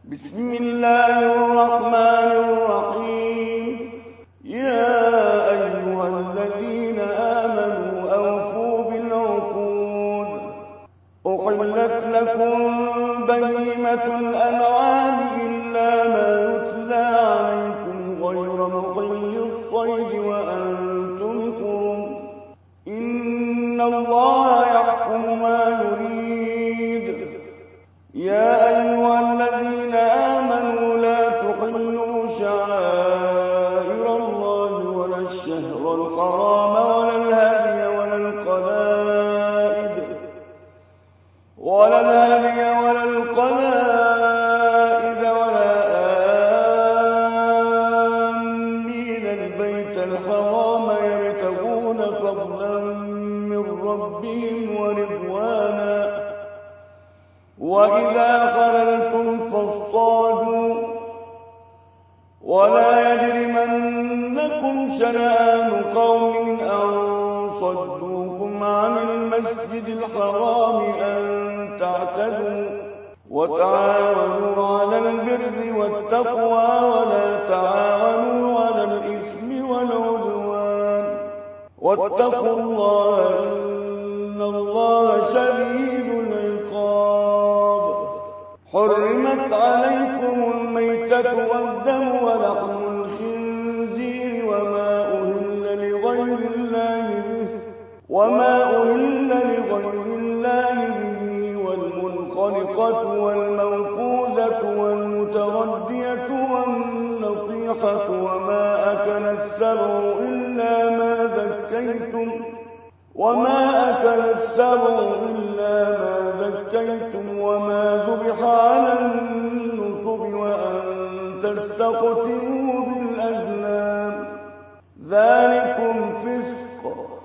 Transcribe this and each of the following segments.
بسم الله الرحمن الرحيم. يا أيها الذين آمنوا أوفوا بالعقود. أحلت لكم بهيمة الأنعام إلا ما يتلى عليكم غير محل الصيد وأنتم حرم. إن الله يحكم ما يريد. يا أيها الذين آمنوا لا تحلوا شعائر الله ولا الشهر الحرام ولا الهدي ولا القلائد ولا آمين البيت الحرام يبتغون فضلا من ربهم ورضوانا. وإذا خللتم فاصطادوا ولا يجرمنكم شنآن قوم أن صدوكم عن المسجد الحرام أن تعتدوا. وتعاونوا على البر والتقوى ولا تعاونوا على الإثم والعدوان. واتقوا الله إن الله شديد العقاب. حرمت عليكم الميتة والدم ولحم الخنزير وما أهل لغير الله به والمنخنقة والموقوذة والمتردية والنطيحة وما أكل السبع إلا ما ذكيتم وما ذبح على النصب وأن تستقسموا بالأزلام ذلكم فسق.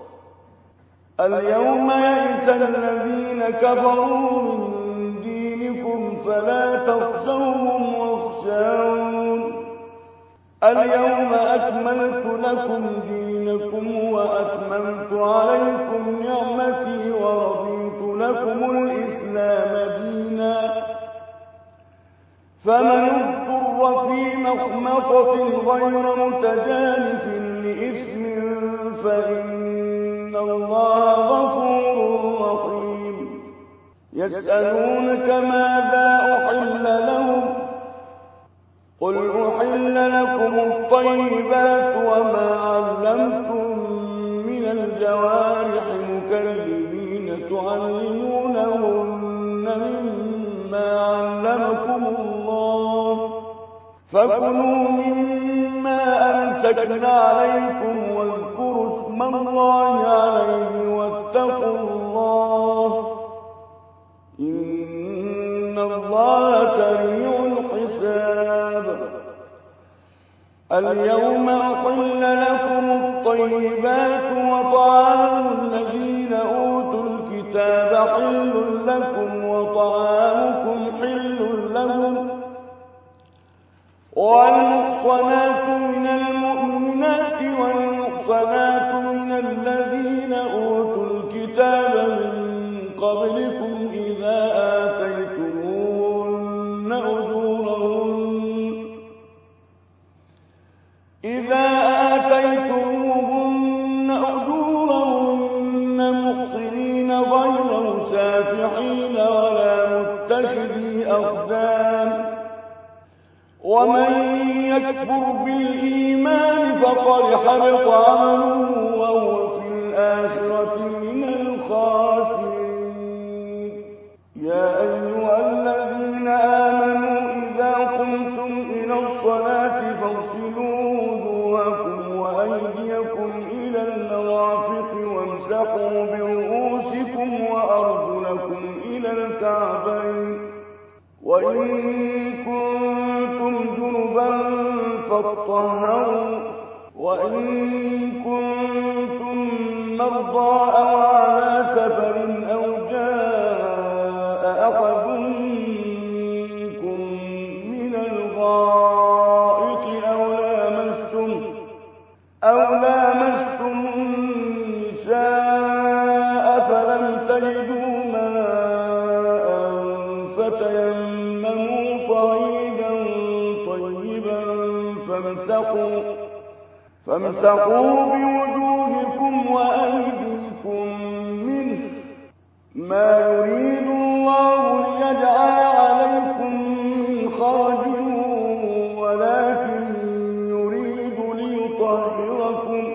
اليوم يئس الذين كفروا من دينكم فلا تخشوهم واخشون. اليوم أكملت لكم دينكم وأتممت عليكم نعمتي ورضيت لكم الإسلام دينا. فمن اضطر في مخمصة غير متجانف لإثم فإن الله غفور رحيم. يسألونك ماذا أحل لهم قل أحل لكم الطيبات وما علمتم من الجوارح مكلبين تعلمونهن مما علمكم الله فكلوا مما أمسكنا عليكم واذكروا اسم الله عليه واتقوا الله إن الله سريع الحساب. اليوم أحل لكم الطيبات وطعام الذين أوتوا الكتاب حل لكم وطعامكم حل لهم. والمحصنات من المؤمنات والمحصنات من الذين أوتوا الكتاب من قبلكم إذا آتيتموهن أجورهن محصنين غير مسافحين ولا متخذي أخدان. ومن يكفر بالإيمان فقد حبط عمله وهو في الآخرة من الخاسرين. يا أيها الذين آمنوا إذا قمتم إلى الصلاة فاغسلوا وجوهكم وأيديكم إلى المرافق وامسحوا برؤوسكم وأرجلكم إلى الكعبين. وإن كنتم جنبا فاطهروا. وإن كنتم مرضى أو على سفر أو جاء أحد منكم من الغائط أو لامستم النساء فلم تجدوا ماء فتيمموا صعيدا فامسحوا بوجوهكم وأيديكم منه، ما يريد الله ليجعل عليكم من حرج ولكن يريد ليطهركم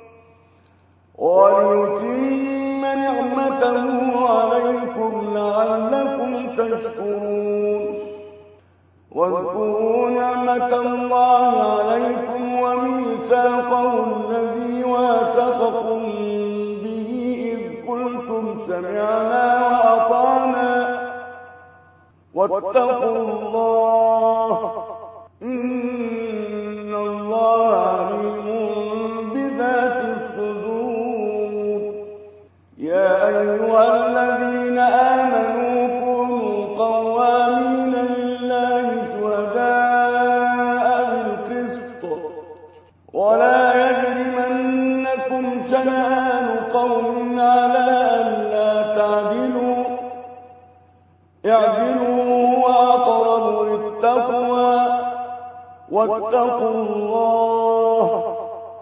وليتم نعمته عليكم لعلكم تشكرون. واذكروا نعمة الله عليكم وميثاقه الذي واثقكم به إذ قلتم سمعنا وأطعنا واتقوا الله إن الله عليم بذات الصدور. يا أيها الذين آمنوا كونوا قوامين لله شهداء بالقسط ولا يجرمنكم شنآن قوم على ألا تعدلوا، اعدلوا هو أقرب للتقوى واتقوا الله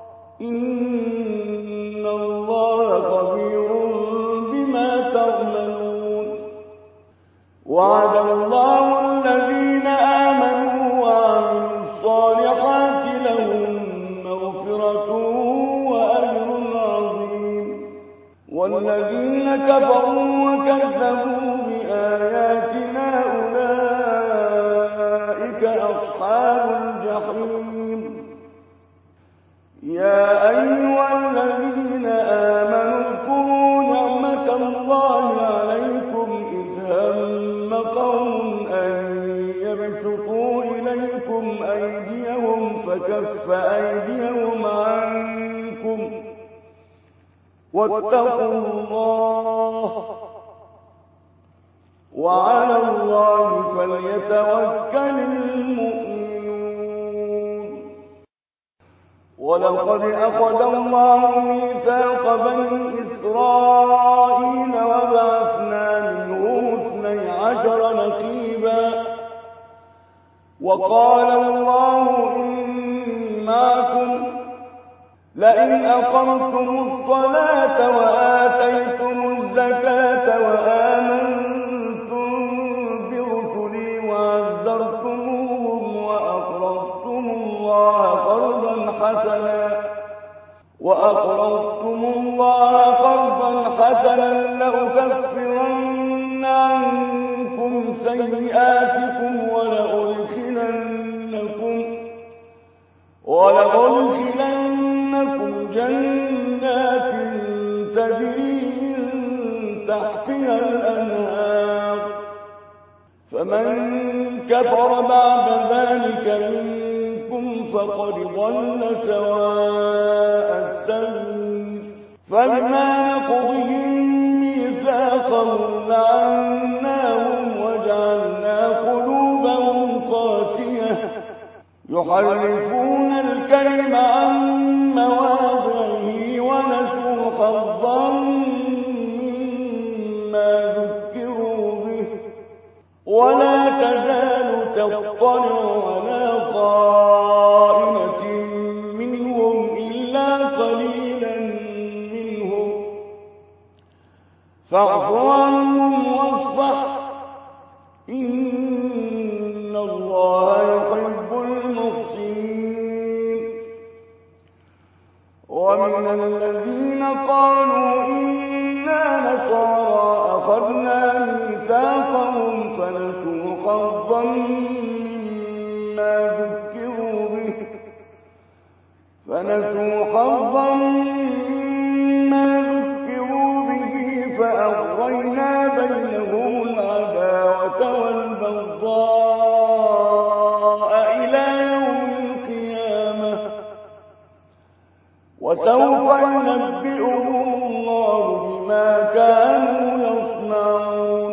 إن الله خبير بما تعملون. وعد الله الذين آمنوا وعملوا الصالحات لهم مغفرة وأجر عظيم، والذين كفروا وكذبوا بآياتنا أولئك أصحاب الجحيم. يا أيها الذين آمنوا اذكروا نعمة الله عليكم إذ هم قوم أن يبسطوا إليكم أيديهم فكف أيديهم عنكم واتقوا الله وعلى الله فليتوكل المؤمنون. ولقد أخذ الله ميثاق بني إسرائيل وبعثنا منهم 12 نقيبا وقال الله إني معكم لئن أقمتم الصلاة وآتيتم الزكاة وآمنتم برسلي وعزرتموهم وأقرضتم الله قرضا حسنا لأكفرن عنكم سيئاتكم ولأدخلنكم جنات تجري من تحتها الأنهار، فمن كفر بعد ذلك منكم فقد ضل سواء السبيل. فبما نقضهم ميثاقهم لعناهم وجعلنا قلوبهم قاسية يحرفون الكلم عن مواضعه ونسوا حظا مما ذكروا به، ولا تزال تطلع على خائنة منهم إلا قليلا منهم، فاعف عنهم واصفح إن الله يحب المحسنين. ومن الذين قالوا إنا نصارى أخذنا ميثاقهم فنسوا حظا مما ذكروا به فأغرينا بينهم العداوة والبغضاء إلى يوم القيامة، وسوف ينبئهم الله بما كانوا يصنعون.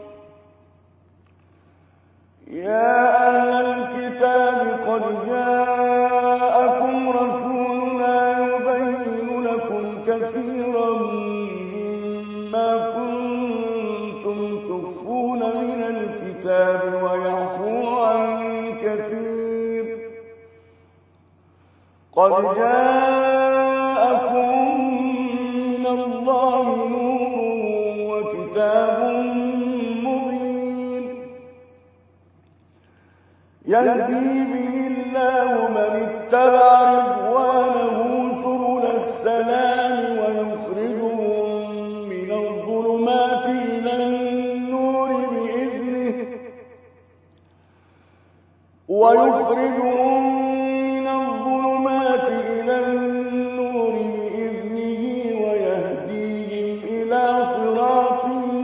يا أهل الكتاب قد جاءكم رسولنا يبين لكم كثيرا مما كنتم تخفون من الكتاب ويعفو عن كثير، قد جاءكم من الله نور وكتاب مبين يهدي به الله من اتبع رضوانه سبل السلام ويخرجهم من الظلمات إلى النور بإذنه ويهديهم إلى صراط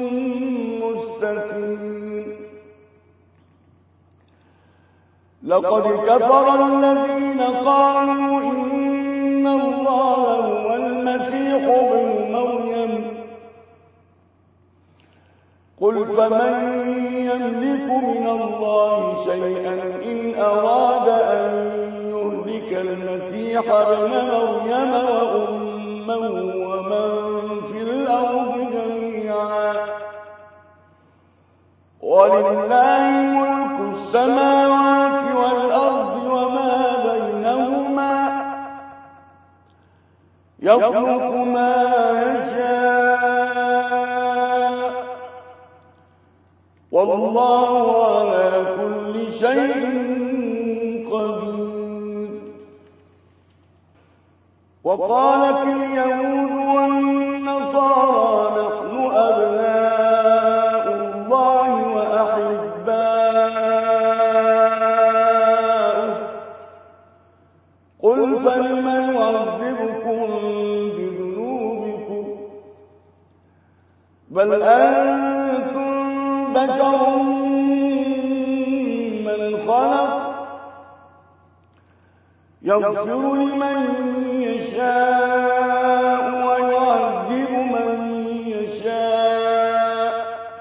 مستقيم لقد كفر الذين قالوا إن الله هو المسيح ابن مريم قل فمن يملك من الله شيئا إن أراد أن يهلك المسيح ابن مريم وأمه ومن في الأرض جميعا ولله ملك السماوات والأرض وما بينهما يخلق ما يشاء والله على كل شيء قدير وقالت اليهود والنصارى نحن أبناء الله وأحباؤه قل فلم يعذبكم بذنوبكم بل أنتم بشر من خلق يغفر لمن يشاء ويعذب من يشاء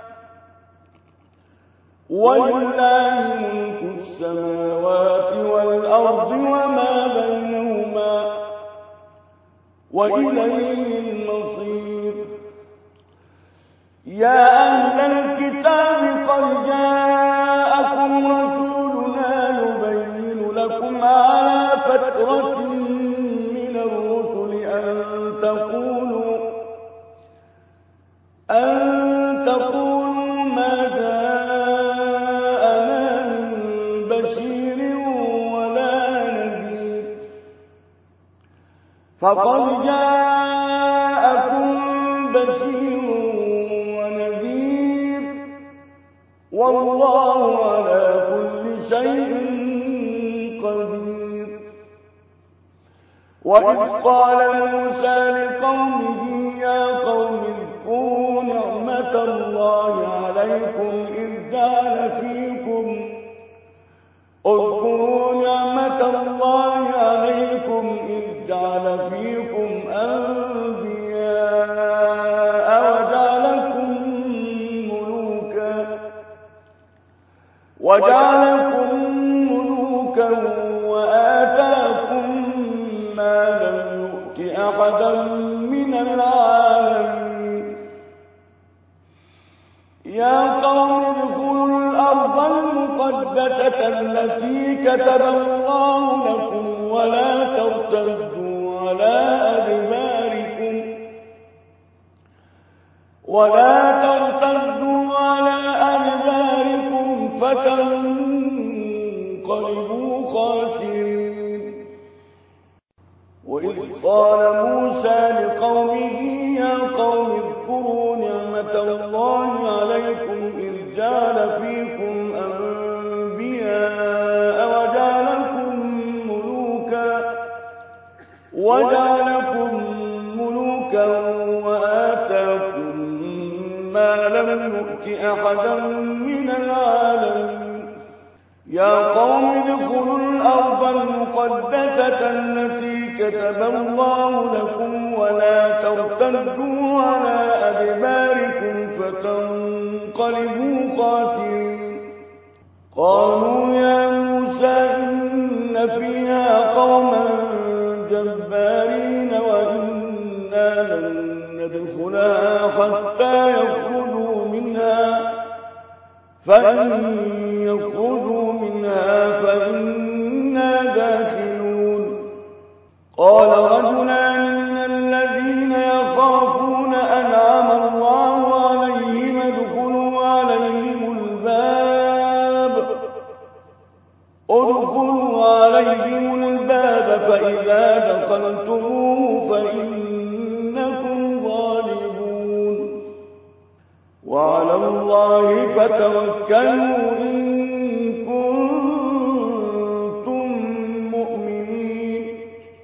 ولله ملك السماوات والأرض وما بينهما وإليه المصير يا أهل الكتاب قد جاءكم رسولنا يبين لكم على فترة من الرسل أن تقولوا ما جاءنا من بشير ولا نذير فقد جاءكم بشير ونذير والله على كل شيء قدير وإذ قال موسى لقومه يا قوم اذكروا نعمة الله عليكم إذ جعل فيكم أنبياء وجعلكم ملوكا وآتاكم ما لم يؤت أحدا من العالمين يا قوم ادخلوا الأرض المقدسة التي كتب الله لكم ولا ترتدوا على أدباركم فتنقلبوا خاسرين وإذ قال موسى لقومه يا قوم اذكروا نعمة الله عليكم إذ جعل فيكم أنبياء وجعلكم ملوكا وآتاكم ما لم يؤت أحدا من العالمين يا قوم ادخلوا الأرض المقدسة التي كتب الله لكم ولا ترتدوا على أدباركم فتنقلبوا خاسرين قالوا يا موسى إن فيها قوما جبارين وإنا لن ندخلها حتى يخرجوا منها فإن يخرجوا منها فإنا داخلون عليهم الباب فإذا دخلتموه فإنكم غالبون وعلى الله فتوكلوا إن كنتم مؤمنين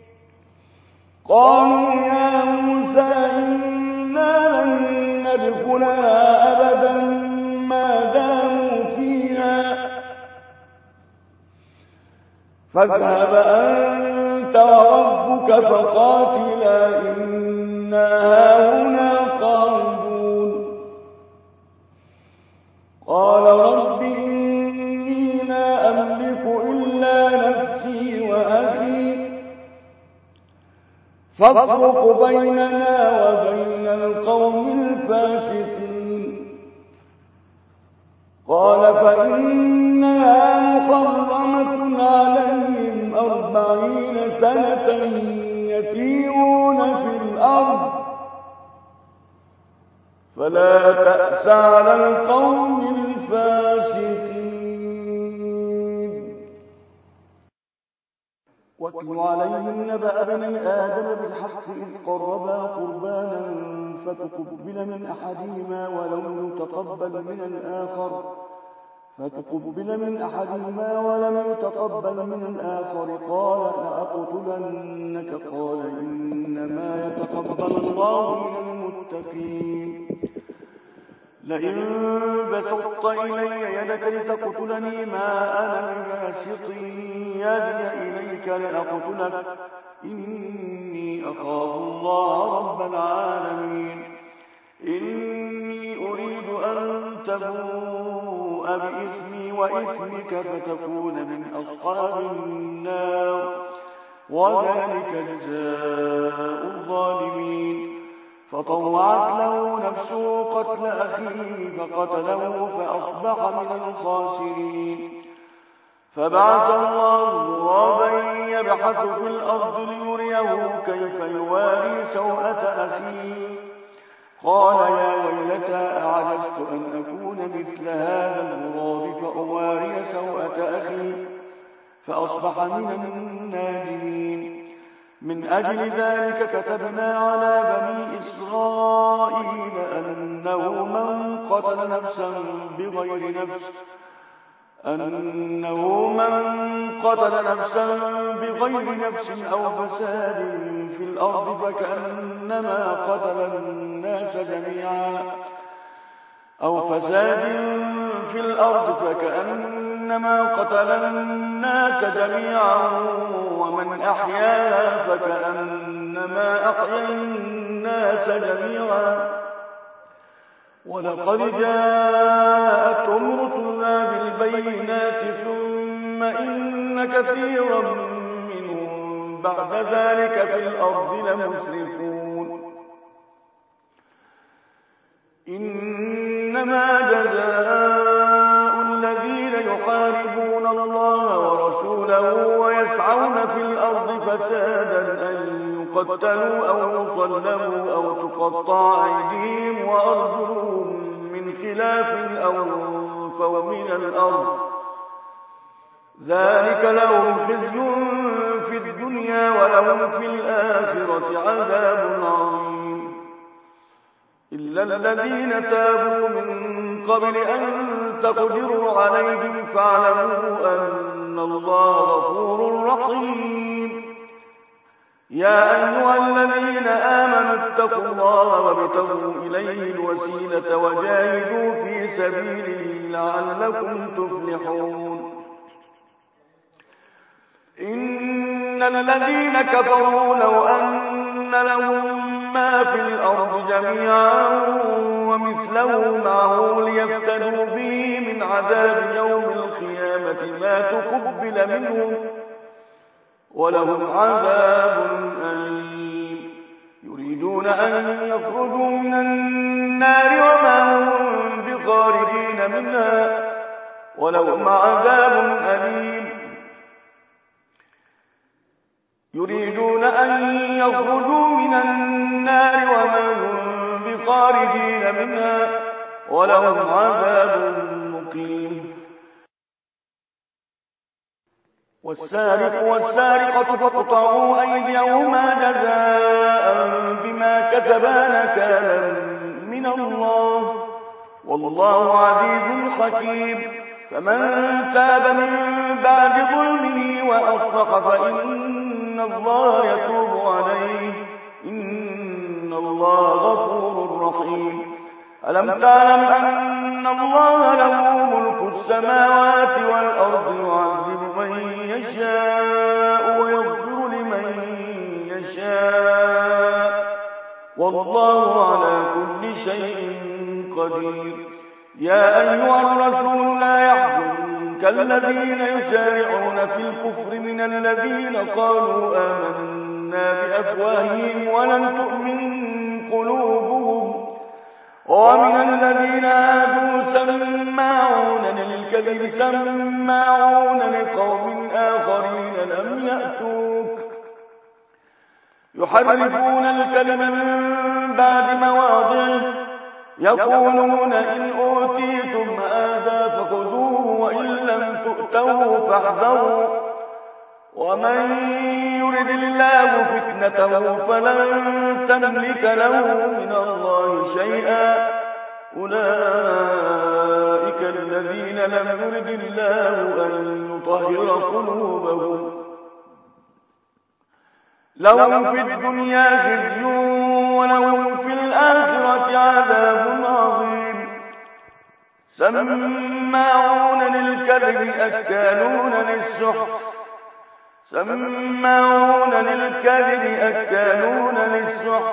قالوا يا موسى إنا لن ندخلها أبدا ما داموا فيها فاذهب أنت وربك فقاتلا إنا هاهنا قاعدون قال رب إني لا أملك إلا نفسي وأخي فافرق بيننا وبين القوم الفاسقين قال فإنها محرمة عليهم 40 سنة يتيهون في الأرض فلا تأس على القوم الفاسقين واتل عليهم نبأ بني آدم بالحق إذ قربا قربانا فتقبل من أحدهما ولم يتقبل من الآخر قال لأقتلنك قال إنما يتقبل الله من المتقين لئن بسطت إلي يدك لتقتلني ما أنا بباسط يدي إليك لأقتلك إني أخاف الله رب العالمين إني أريد أن تبوء بإثمي وإثمك فتكون من أصحاب النار وذلك جزاء الظالمين فطوعت له نفسه قتل أخيه فقتله فأصبح من الخاسرين فبعث الله غرابا يبحث في الأرض ليريه كيف يواري سوءة أخيه قال يا ويلتى أعجزت أن أكون مثل هذا الغراب فأواري سوءة أخي فأصبح من النادمين من أجل ذلك كتبنا على بني إسرائيل أنه من قتل نفسا بغير نفس أو فساد في الأرض فكأنما قتل الناس جميعا ومن أحياها فكأنما أحيا الناس جميعا ولقد جاءتهم رسلنا بالبينات ثم إن كثيرا منهم بعد ذلك في الأرض لمسرفون إنما جزاء الذين يحاربون الله ورسوله ويسعون في الأرض فسادا أن يقتلوا أو يصلبوا أو تقطع أيديهم وأرجلهم من خلاف أو ينفوا من الأرض ذلك لهم خزي في الدنيا ولهم في الآخرة عذاب عظيم إلا الذين تابوا من قبل أن تقدروا عليهم فاعلموا أن الله غفور رحيم يا أيها الذين آمنوا اتقوا الله وابتغوا إليه الوسيلة وجاهدوا في سبيله لعلكم تفلحون إن الذين كفروا لو أن لهم ما في الأرض جميعا ومثله معه ليفتدوا به من عذاب يوم القيامة ما تقبل منهم ولهم عذاب أليم يريدون أن يخرجوا من النار وما هم بخارجين منها ولهم عذاب أليم يريدون أن يخرجوا من النار وما هم بخارجين منها ولهم عذاب مقيم والسارق والسارقة فاقطعوا أيديهما جزاء بما كسبا نكالا من الله والله عزيز حكيم فمن تاب من بعد ظلمه وأصلح فإن الله يتوب عليه إن الله غفور رحيم ألم تعلم أن الله له ملك السماوات والأرض يعذب من يشاء ويغفر لمن يشاء والله على كل شيء قدير يا أيها الرسول لا يحزنك الذين يسارعون في الكفر من الذين قالوا آمنا بأفواههم ولم تؤمن قلوبهم ومن الذين هادوا سماعون للكذب سماعون لقوم آخرين لم يأتوك يحرفون الكلم من بعد مواضعه يقولون إن أوتيتم هذا فخذوه وإن لم تؤتوه فاحذروا ومن يرد الله فتنته فلن تملك له من الله شيئا أولئك الذين لم يرد الله أن يطهر قلوبهم لهم في الدنيا خزي ولهم في الآخرة عذاب عظيم سماعون للكذب أكالون للسحت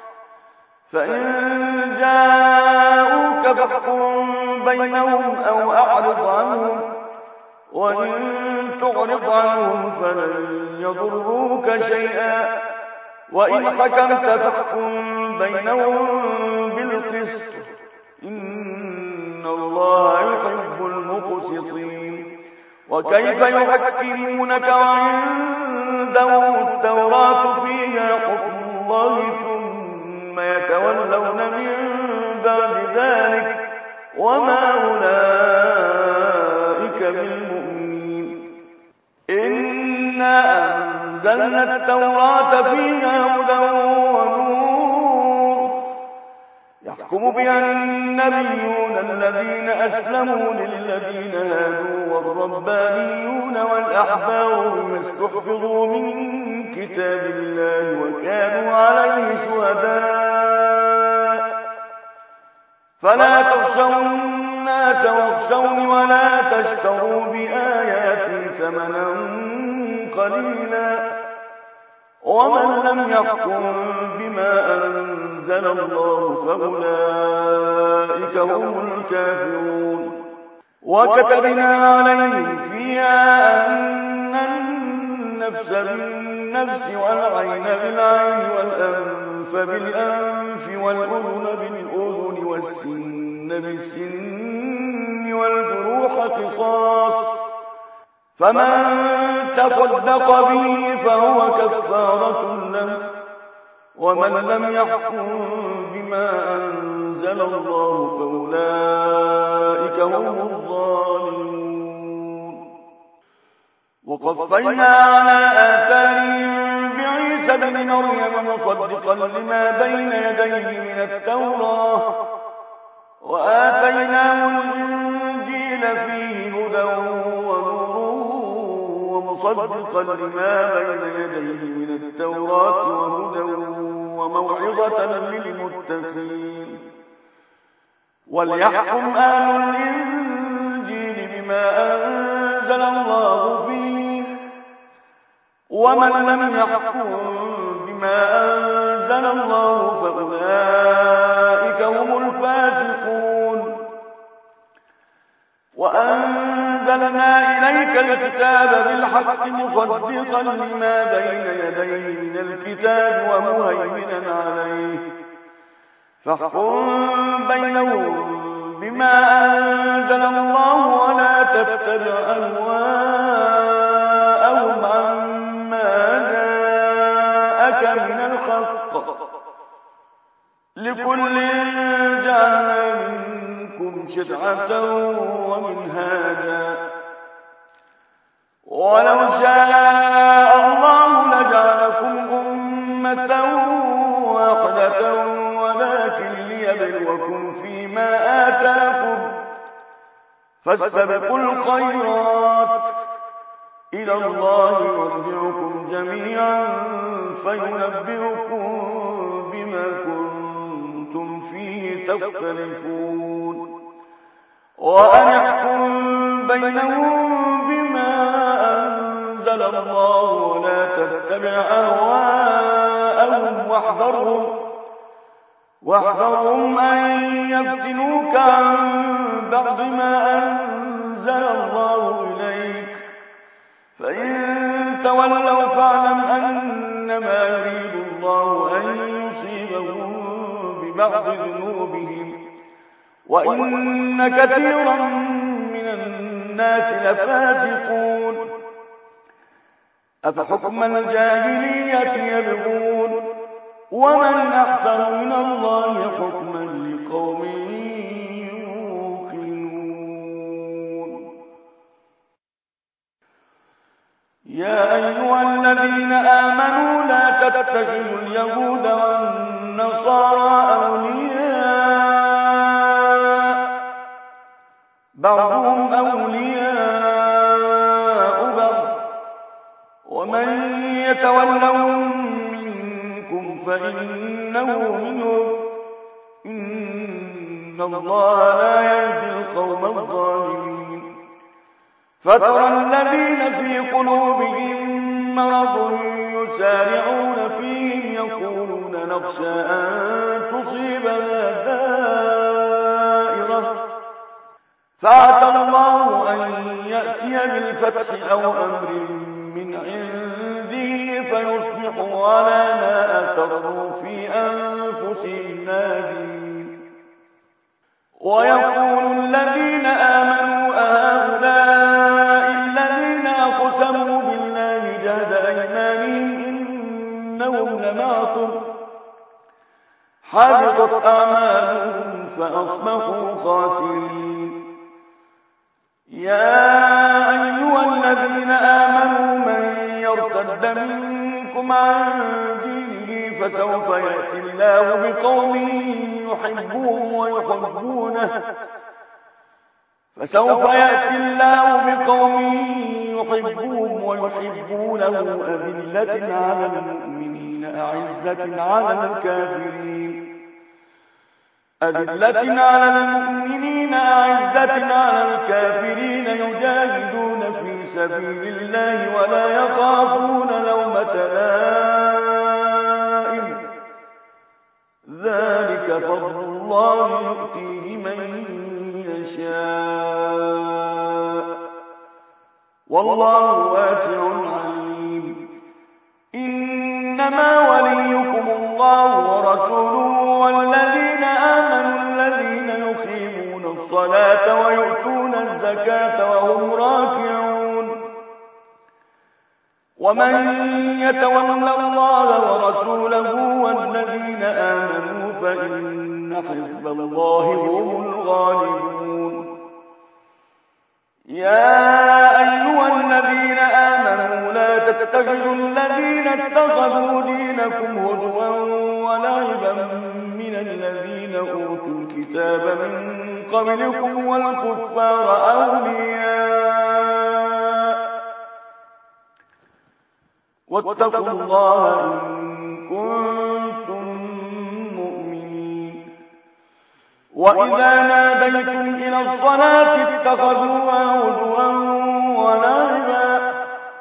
فإن جاءوك فاحكم بينهم أو أعرض عنهم وإن تعرض عنهم فلن يضروك شيئا وإن حكمت فاحكم بينهم بالقسط إن الله يحب المقسطين وكيف يحكمونك وعندهم التوراة فيها حكم الله ثم يتولون من بعد ذلك وما أولئك بالمؤمنين إنا أنزلنا التوراة فيها هدى ونور يحكم بها النبيون الذين أسلموا للذين هادوا والربانيون والأحبار بما استحفظوا من كتاب الله وكانوا عليه شهداء فلا تخشوا الناس واخشوني ولا تشتروا بآياتي ثمنا قليلا ومن لم يحكم بما أنزل الله فأولئك هم الكافرون وكتبنا عليهم فيها أن النفس بالنفس والعين بالعين والأنف بالأنف والأذن بالأذن والسن بالسن والجروح قصاص فمن تصدق به فهو كفارة له ومن لم يحكم بما أنزل الله فأولئك هم الظالمون وقفينا على آثارهم بعيسى ابن مريم مصدقا لما بين يديه من التوراة وآتيناه الإنجيل فيه هدى ونور ومصدقا لما بين يديه من التوراة وهدى وموعظة للمتقين وليحكم أهل الإنجيل بما أنزل الله فيه ومن لم يحكم بما أنزل الله فأولئك هم الفاسقون وأنزلنا إليك الكتاب بالحق مصدقا لما بين يديه من الكتاب ومهيمنا عليه فاحكم بينهم بما أنزل الله ولا تتبع أهواءهم عما جاءك من الحق لكل جعلنا منكم شرعة ومنهاجا ولو شاء الله لجعلكم أمة واحدة ولكن ليبلوكم فيما آتاكم فاستبقوا الخيرات إلى الله مرجعكم جميعا فينبئكم بما كنتم فيه تختلفون وأن احكم بينهم بما أنزل الله ولا تتبع أهواءهم واحذرهم أن يفتنوك عن بعض ما أنزل الله إليك فإن تولوا فاعلم أنما يريد الله أن يصيبهم ببعض ذنوبهم وإن كثيرا من الناس لفاسقون أفحكم الجاهلية يبغون ومن أحسن من الله حكما لقوم يوقنون يا أيها الذين آمنوا لا تتخذوا اليهود والنصارى أولياء بعضهم أولياء بعض ومن يتولهم منكم فإنه منهم إن الله لا يهدي القوم الظالمين فترى الذين في قلوبهم مرض يسارعون فيهم يقولون نخشى أن تصيبنا دائرة فعسى الله أن يأتي بالفتح أو أمر من عنده فيصبحوا على ما أسروا في أنفسهم نادمين ويقول الذين آمنوا أهؤلاء الذين أقسموا بالله جهد أيمانهم إنهم لمعكم حبطت أعمالهم فأصبحوا خاسرين يا أيها الذين آمنوا من يرتد منكم عن دينه فسوف يأتي الله بقوم يحبهم ويحبونه أذلة على المؤمنين أعزة على الكافرين يجاهدون في سبيل الله ولا يخافون لومة لائم ذلك فضل الله يؤتيه من يشاء والله واسع عليم إنما وليكم الله ورسوله والذين آمنوا الذين يقيمون الصلاة ويؤتون الزكاة وهم راكعون ومن يتول الله ورسوله والذين آمنوا فإن حزب الله هم الغالبون يا أيها الذين آمنوا لا تتخذوا الذين اتخذوا دينكم هزوا ولعبا من الذين أوتوا الكتاب من قبلكم والكفار أولياء واتقوا الله إن كنتم مؤمنين وإذا ناديتم إلى الصلاة اتخذوها هزوا ولعبا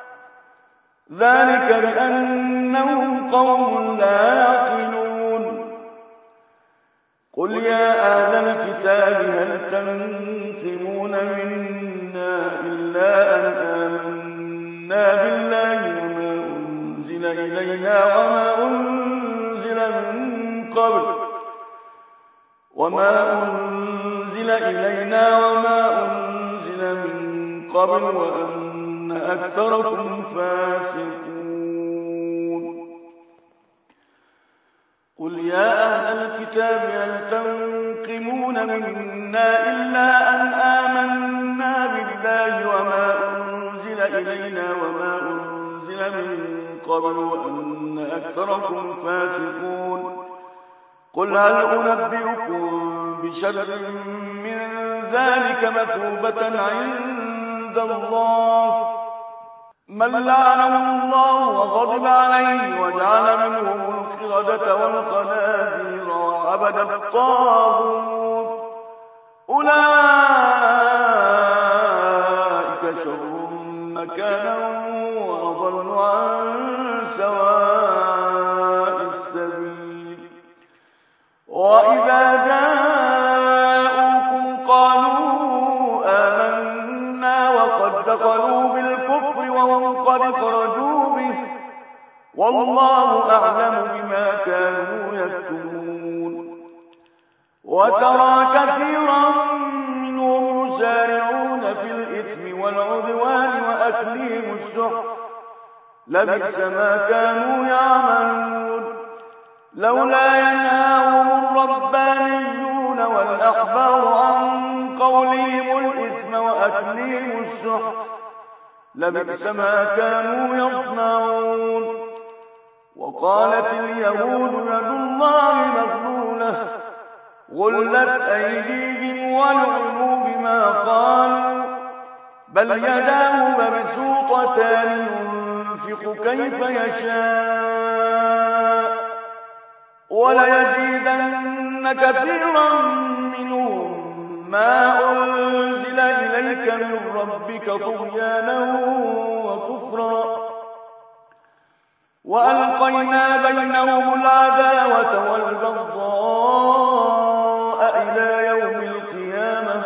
ذلك بأنهم قوم لا يعقلون قل يا أهل الكتاب هل تنقمون منا إلا أن آمنا بالله وما أنزل إلينا وما أنزل من قبل وأن أكثركم فاسقون قل يا أهل الكتاب هل تنقمون منا إلا أن آمنا بالله وما أنزل إلينا قبل وأن أكثركم فاسقون قل هل أنبئكم بشر من ذلك مثوبة عند الله من لعنه الله وغضب عليه وجعل منهم القردة والخنازير وعبد الطاغوت أولئك شر مكانا وأضل عن سواء السبيل وإذا جاءوكم قالوا آمنا وقد دخلوا بالكفر وهم قد خرجوا به والله أعلم بما كانوا يكتمون وترى كثيرا منهم يسارعون في الإثم والعدوان وأكلهم السحت لبئس ما كانوا يعملون لولا ينهاهم الربانيون والأحبار عن قولهم الإثم وأكلهم السحت لبئس ما كانوا يصنعون وقالت اليهود يد الله مغلولة غلت أيديهم ولعنوا بما قالوا بل يداه مبسوطتان ينفق كيف يشاء وليزيدن كثيرا منهم ما أنزل إليك من ربك طغيانا وكفرا وألقينا بينهم العداوة والبغضاء إلى يوم القيامة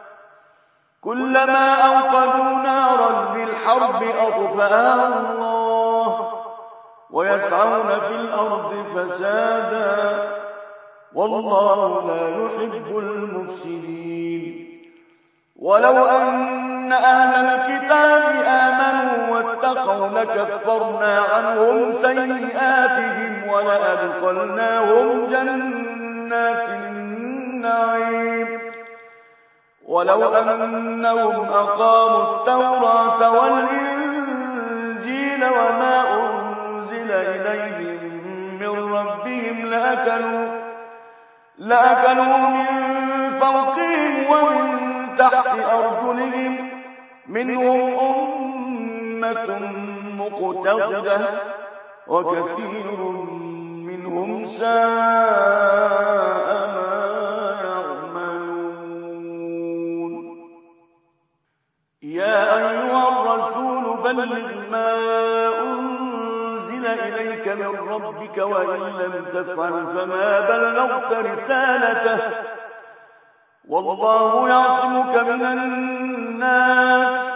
كلما أوقدوا نارا للحرب أطفأها الله ويسعون في الأرض فسادا والله لا يحب المفسدين ولو أن أهل الكتاب آمنوا واتقوا لكفرنا عنهم سيئاتهم ولأدخلناهم جنات النعيم ولو أنهم أقاموا التوراة والإنجيل وما أنزل إليهم من ربهم لأكلوا من فوقهم ومن تحت أرجلهم منهم أمة مقتصدة وكثير منهم ساء ما يعملون يا أيها الرسول بلغ ما أنزل إليك من ربك وإن لم تفعل فما بلغت رسالته والله يعصمك من الناس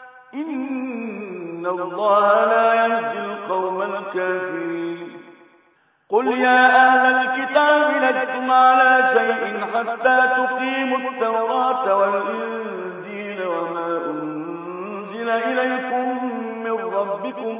إن الله لا يهدي القوم الكافرين قل يا أهل الكتاب لستم على شيء حتى تقيموا التوراة والإنجيل وما أنزل إليكم من ربكم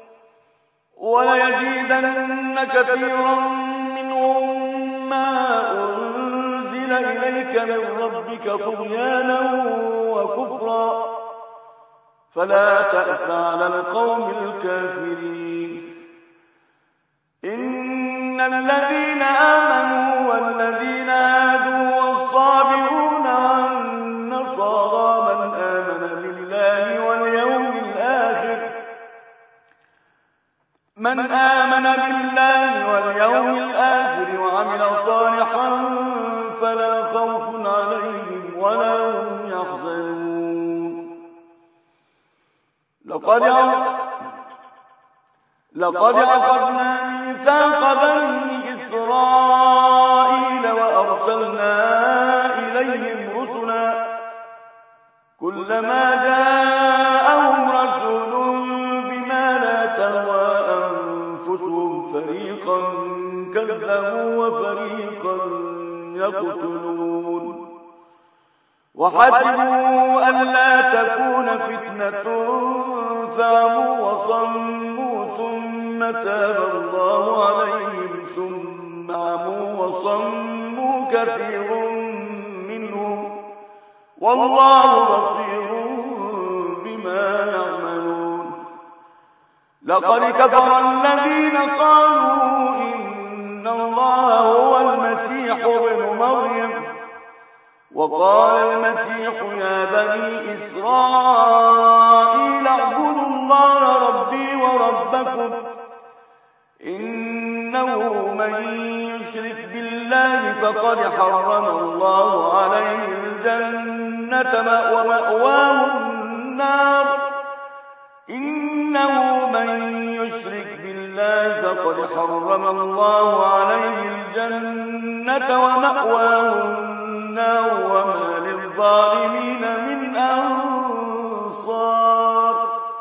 وليزيدن كثيرا منهم ما أنزل إليك من ربك طغيانا وكفرا فلا تأس على القوم الكافرين إن الذين آمنوا والذين هادوا والصابئون والنصارى من آمن بالله واليوم الآخر وعمل صالحا فلا خوف عليهم ولا هم يحزنون لقد أخذنا ميثاق بني إسرائيل وأرسلنا إليهم رسلا كلما جاءهم رسول بما لا تهوى أنفسهم فريقا كذبوا وفريقا يقتلون وحسبوا ألا تكون فتنة فعموا وصموا ثم تاب الله عليهم ثم عموا وصموا كثير منهم والله بصير بما يعملون لقد كفر الذين قالوا إن الله هو المسيح ابن مريم وقال المسيح يا بني إسرائيل اعبدوا الله ربي وربكم إنه من يشرك بالله فقد حرم الله عليه الجنة ومأواه النار إنه من يشرك بالله فقد حرم الله عليه الجنة ومأواه النار وما للظالمين من أنصار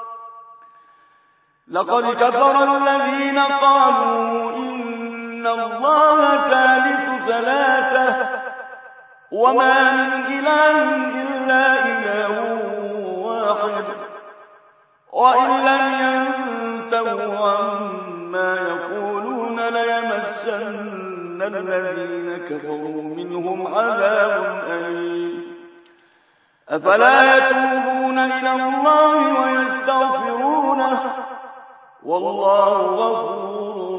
لقد كفر الذين قالوا إن الله ثالث ثلاثة وما من إله إلا إله واحد وإن لم ينتهوا عما يقولون ليمسن الذين كفروا منهم عذاب أليم أفلا يتوبون إلى الله ويستغفرونه والله غفور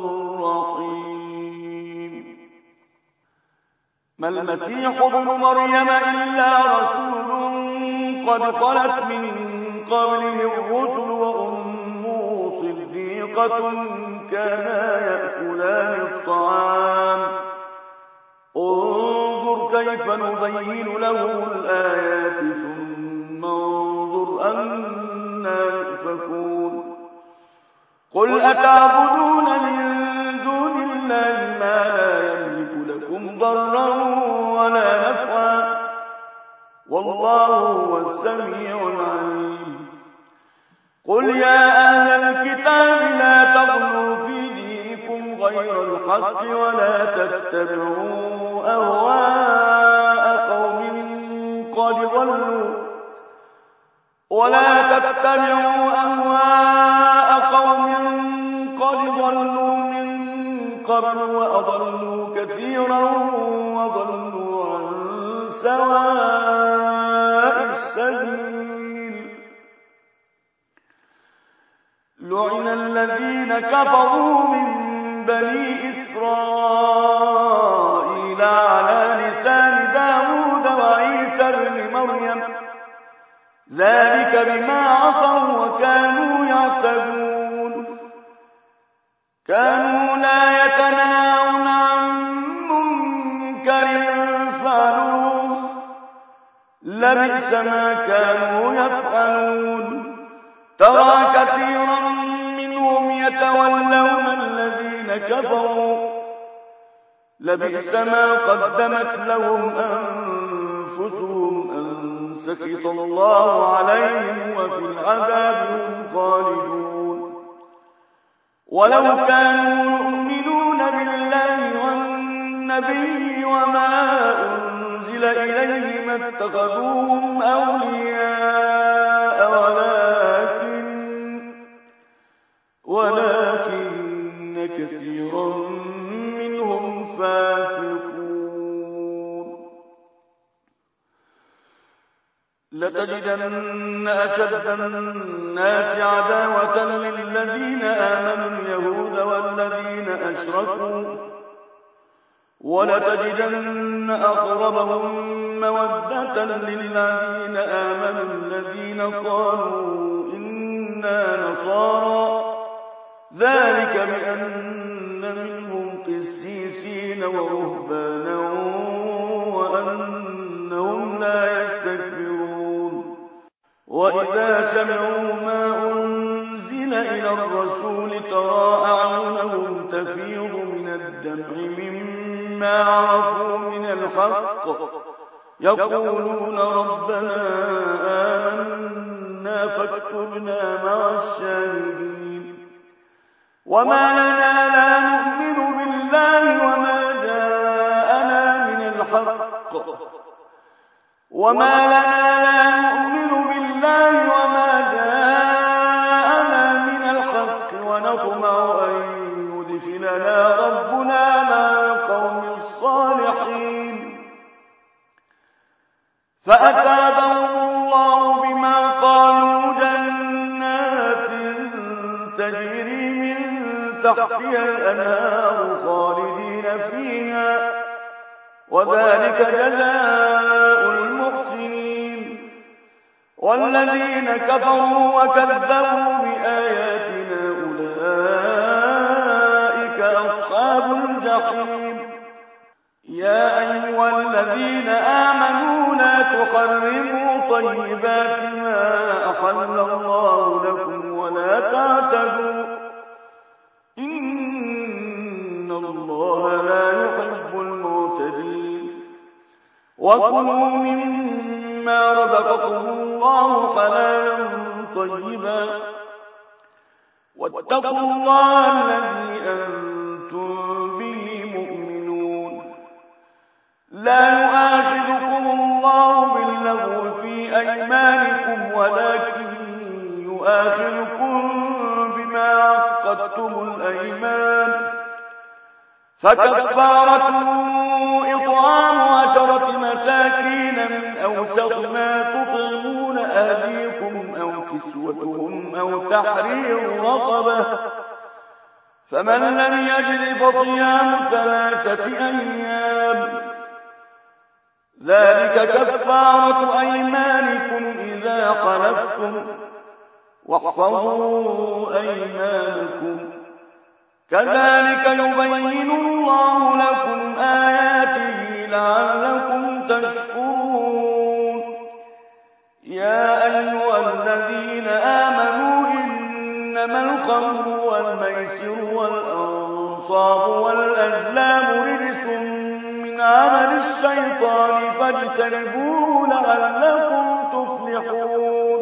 رحيم ما المسيح ابن مريم إلا رسول قد خلت من قبله الرسل وأمه صديقة كانا يأكلان الطعام انظر كيف نبين لهم الآيات ثم انظر أنا يؤفكون قل أتعبدون من دون الله ما لا يملك لكم ضرا ولا نفعا والله هو السميع العليم قل يا أهل الكتاب لا تغلوا في دينكم غير الحق ولا تتبعوا أهواء قوم قد ضلوا من قبل وأضلوا كثيرا وضلوا عن سواء السبيل لعن الذين كفروا من بني إسرائيل على لسان داود وعيسى بن مريم ذلك بما عصوا وكانوا يعتدون كانوا لا يتناهون عن منكر فعلوه لبئس ما كانوا يفعلون ترى كثيرا منهم يتولون الذين كفروا لبئس ما قدمت لهم أنفسهم أن سخط الله عليهم وفي العذاب هم خالدون ولو كانوا يؤمنون بالله والنبي وما أنزل إليه ما اتخذوهم أولياء ولكن كثيرا منهم فاسقون لتجدن أشد الناس عداوة للذين آمنوا اليهود والذين أشركوا ولتجدن أقربهم مودة للذين آمنوا الذين قالوا إنا نصارى ذلك بأن منهم قسيسين ورهبانا وأنهم لا يستكبرون وإذا سمعوا ما أنزل إلى الرسول ترى أعينهم تفيض من الدمع مما عرفوا من الحق يقولون ربنا آمنا فاكتبنا مع الشاهدين وما لنا لا نؤمن بالله وما جاءنا من الحق ونطمع أن يدخلنا ربنا مع القوم الصالحين فأثابهم الله بما قالوا جنات تجري تحتها الأنهار خالدين فيها وذلك جزاء المحسنين. والذين كفروا وكذبوا بآياتنا أولئك أصحاب الجحيم. يا أيها الذين آمنوا لا تحرموا طيبات ما أحل الله لكم ولا تعتدوا إن الله لا يحب المعتدين. وكلوا مما رزقكم الله حلالا طيبا واتقوا الله الذي أنتم به مؤمنون. لا يؤاخذكم الله باللغو في أيمانكم ولكن يؤاخذكم بما عقدتم الأيمان فكفارته إطعام 10 مساكين من أوسط ما تطعمون أهليكم أو كسوتهم أو تحرير رقبة فمن لم يجد فصيام 3 أيام ذلك كفارة أيمانكم إذا حلفتم واحفظوا أيمانكم كذلك يبين الله لكم آياته لعلكم تشكرون. يا أيها الذين آمنوا إنما الخمر والميسر والأنصاب والأزلام رجس من عمل الشيطان فاجتنبوه لعلكم تفلحون.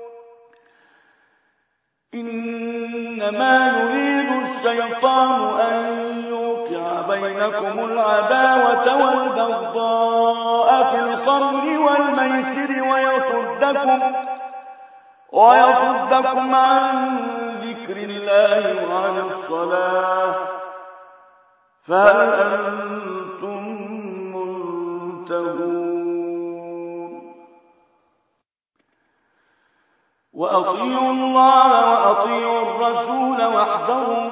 إنما يريد الشيطان أن يوقع بينكم العداوة والبغضاء في الخمر والميسر ويصدكم عن ذكر الله وعن الصلاة فهل أنتم منتهون. وأطيعوا الله وأطيعوا الرسول واحذروا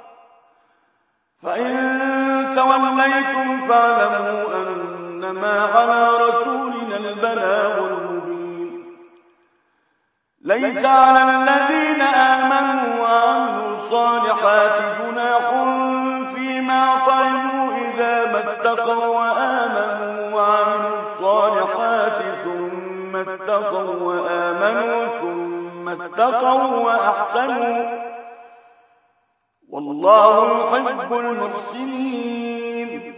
فإن توليتم فاعلموا أنما على رسولنا البلاغ المبين. ليس على الذين آمنوا وعملوا الصالحات جناح فيما طعموا إذا ما اتقوا وآمنوا وعملوا الصالحات ثم اتقوا وآمنوا ثم اتقوا وأحسنوا والله يحب المحسنين.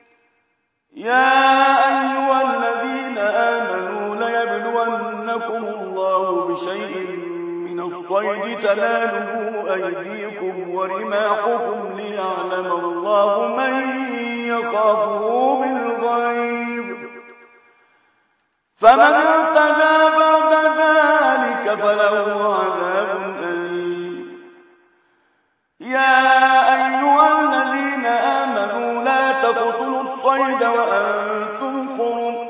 يا أيها الذين آمنوا ليبلونكم الله بشيء من الصيد تناله أيديكم ورماحكم ليعلم الله من يخافه بالغيب فمن اعتدى بعد ذلك فله عذاب أليم. يا أيها الذين آمنوا لا تقتلوا الصيد وأنتم حرم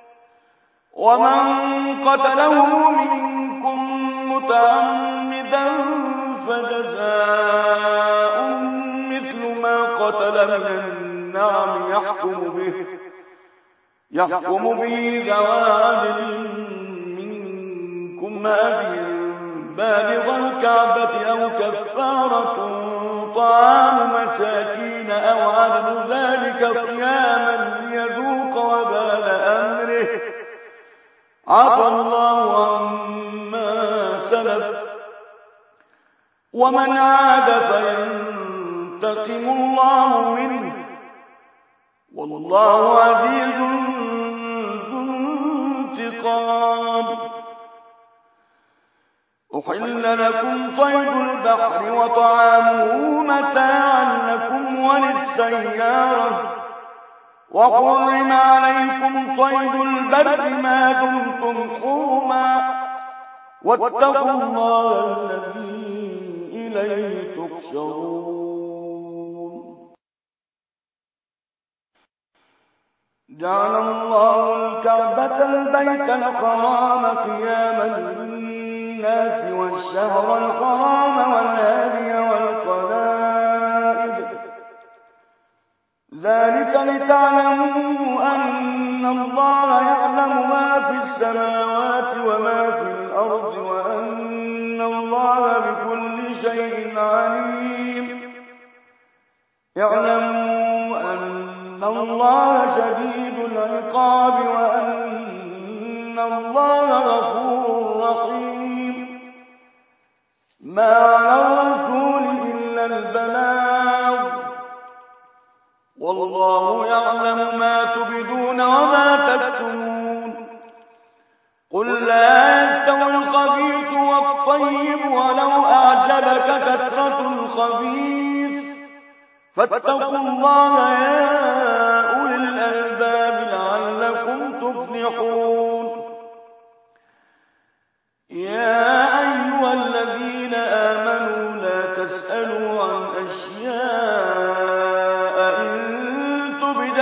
ومن قتله منكم متعمدا فجزاء مثل ما قتل من النعم يحكم به ذوى عدل منكم هديا بالغ الكعبة أو كفارة طعام مساكين أو عدل ذلك صياما ليذوق وبال أمره عفى الله عما سلف ومن عاد فينتقم الله منه والله عزيز ذو انتقام. أحل لكم صيد البحر وطعامه متاعا لكم وللسيارة وحرم عليكم صيد البر ما دمتم حرما واتقوا الله الذي إليه تحشرون. جعل الله الكعبة البيت الحرام قياما للناس والشهر الحرام والهدي والقلائد ذلك لتعلموا أن الله يعلم ما في السماوات وما في الأرض وأن الله بكل شيء عليم. اعلموا أن الله شديد العقاب وأن الله غفور رحيم. ما على الرسول إلا البلاغ، والله يعلم ما تبدون وما تكتمون. قل لا يستوي الخبيث والطيب ولو أعجبك كثرة الخبيث، فاتقوا الله يا أولي الألباب لعلكم تفلحون. يا أيها الذين آمنوا لا تسألوا عن أشياء إن تبد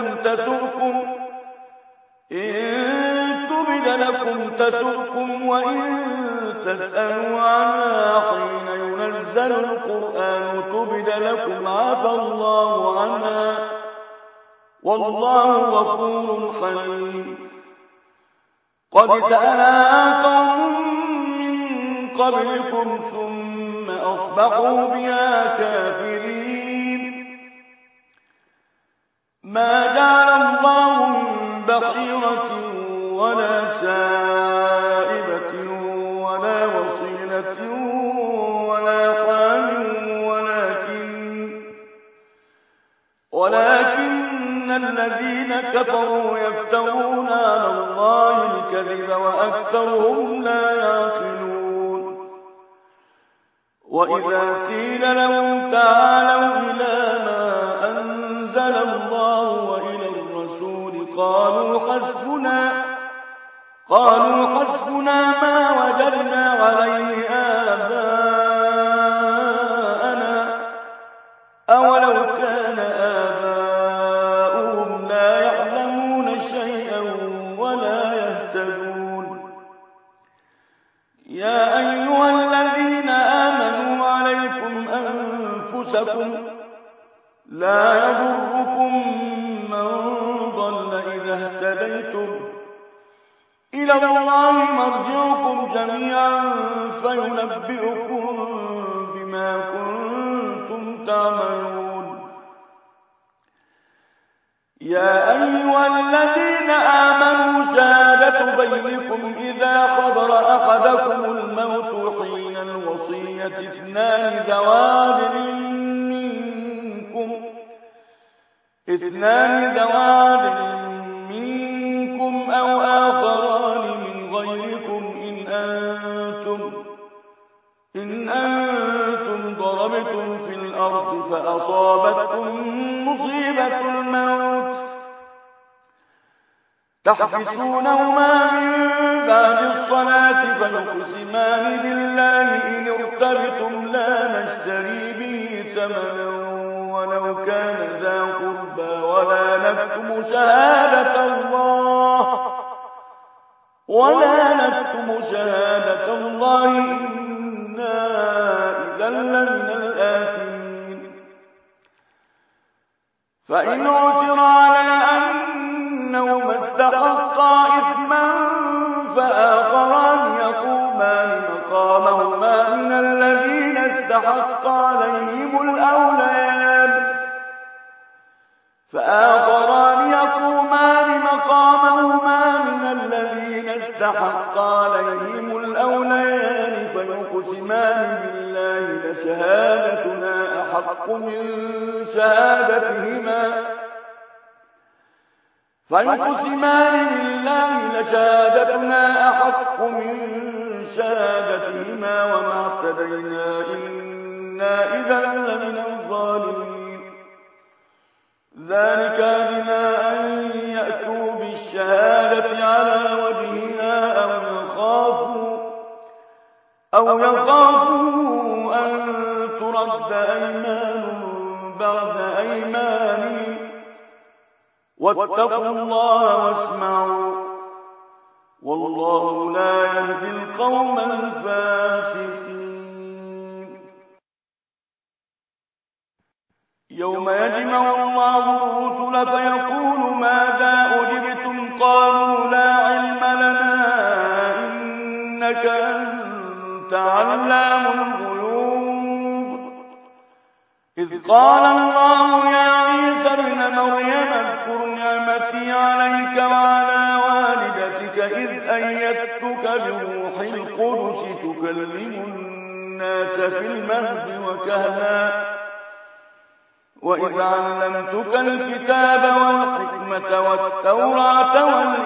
لكم تسؤكم وإن تسألوا عنها حين ينزل القرآن تبد لكم عفى الله عنها، والله غفور حليم. قد سألها قوم من قبلكم ثم أصبحوا بها كافرين. ما جعل الله من بحيرة ولا سائبة ولا وصيلة ولا حام ولكن الذين كفروا يفترون على الله الكذب وأكثرهم لا يعقلون. وإذا قيل لهم تعالوا إلى ما أنزل الله وإلى الرسول قالوا حسبنا ما وجدنا عليه آباءنا أولو كان آباؤهم لا يعلمون شيئا ولا يهتدون. يا أيها الذين آمنوا عليكم أنفسكم لا يضركم من ضل إذا اهتديتم إلى الله مرجعكم جميعا فينبئكم بما كنتم تعملون. يا أيها الذين آمنوا شهادة بينكم إذا حضر أحدكم الموت حين الوصية اثنان ذوى منكم أو آخران من غيركم إن أنتم ضربتم في الأرض فأصابتكم مصيبة الموت تحبسونهما من بعد الصلاة فيقسمان بالله إن ارتبتم لا نشتري به ثمنا ولو كان ذا قربى ولا نكتم شهادة الله إنا إذا لمن الآثمين. فإن عثر على أنهما استحقا إثما فآخران يقومان مقامهما من الذين استحق عليهم الأوليان فيقسمان بالله لشهادتنا أحق من شهادتهما وما اعتدينا إنا إذا لمن الظالمين. ذلك أدنى أن يأتوا بالشهادة على وجهها أو يخافوا أن ترد أيمان بعد أيمانهم واتقوا الله واسمعوا والله لا يهدي القوم الفاسقين. يوم يجمع الله فيقول ماذا أجبتم قالوا لا علم لنا إنك أنت علام الغيوب إذ قال الله يا عيسى ابن مريم اذكر نعمتي عليك وعلى والدتك إذ أيدتك بروح القدس تكلم الناس في المهد وكهلا وإذ علمتك الكتاب والحكمة والتوراة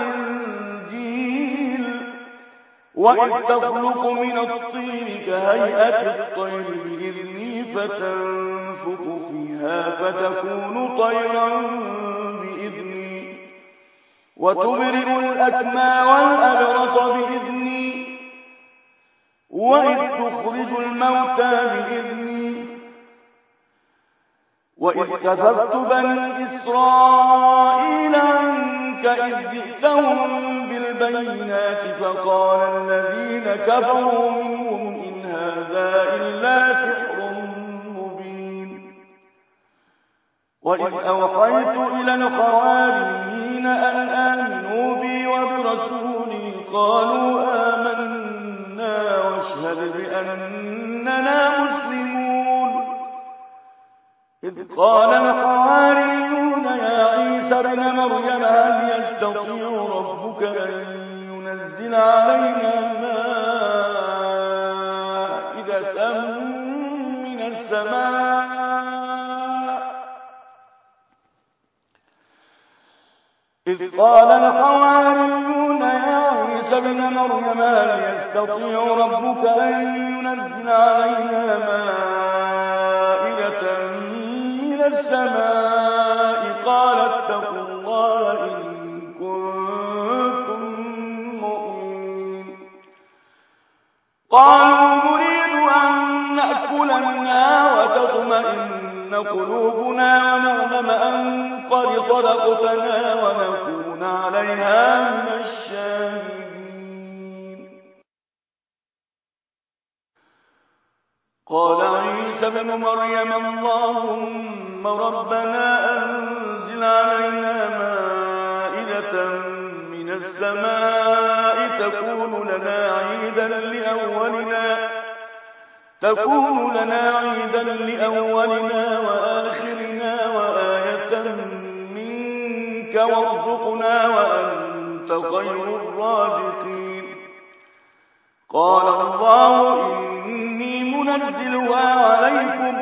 والإنجيل وإذ تخلق من الطين كهيئة الطير بإذني فتنفخ فيها فتكون طيرا بإذني وتبرئ الأكمى والأبرص بإذني وإذ تخرج الموتى بإذني وإذ كففت بني إسرائيل عنك إذ جئتهم بالبينات فقال الذين كفروا منهم إن هذا إلا سحر مبين وإذ أوحيت إلى الحواريين أن آمنوا بي وبرسولي قالوا آمنا واشهد بأننا مسلمون إذ قال الحواريون يا عيسى ابن مريم هل يستطيع ربك أن ينزل علينا مائدة من السماء إذ قال الحواريون يا عيسى ابن مريم هل يستطيع ربك أن ينزل علينا مائدة من السماء قال اتقوا الله إن كنتم مؤمنين قالوا نريد أن نأكل منها وتطمئن قلوبنا ونعلم أن قد صدقتنا ونكون عليها من الشاهدين قال عيسى ابن مريم اللهم ربنا أنزل علينا مائدة من السماء تكون لنا عيدا لأولنا وآخرنا وآية منك وارزقنا وأنت خير الرازقين قال الله إني منزلها عليكم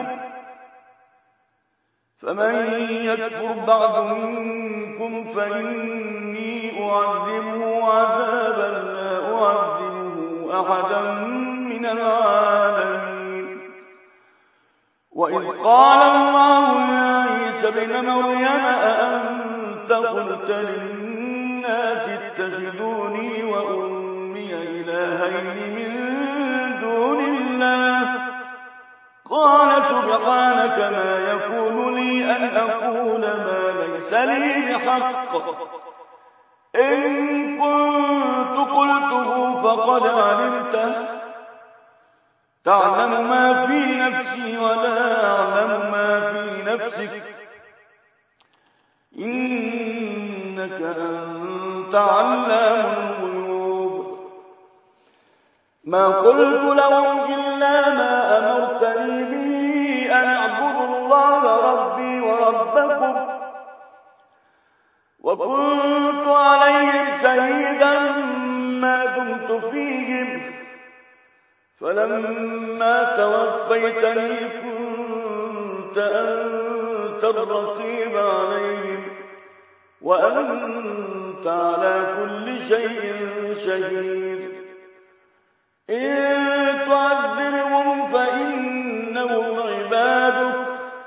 فمن يكفر بعد منكم فإني أعذبه عذابا لا أعذبه أحدا من العالمين وإذ قال الله يا عيسى ابن مريم أأنت قلت للناس اتخذوني وأمي إلهين من دون الله قال سبحانك ما يكون لي أن أقول ما ليس لي بحق إن كنت قلته فقد علمته تعلم ما في نفسي ولا أعلم ما في نفسك إنك أنت علام الغيوب ما قلت لهم إلا ما أمرتني به أن اعبدوا الله ربي وربكم وكنت عليهم شهيدا ما دمت فيهم فلما توفيتني كنت أنت الرقيب عليهم وأنت على كل شيء شهيد إن تعذبهم فإنهم عبادك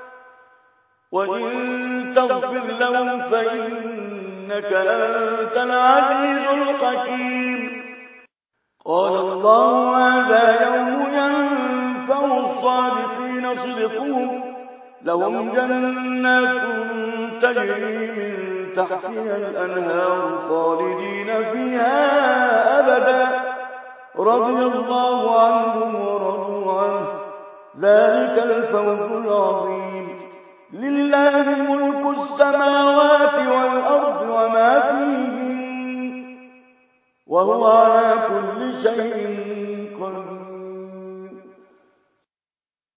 وإن تغفر لهم فإنك أنت العزيز الحكيم قال الله هذا يوم ينفع الصادقين صدقهم لهم جنات تجري من تحتها الأنهار خالدين فيها أبدا رضي الله عنهم ورضوا عنه ذلك الفوز العظيم لله ملك السماوات والأرض وما فيهن وهو على كل شيء قدير.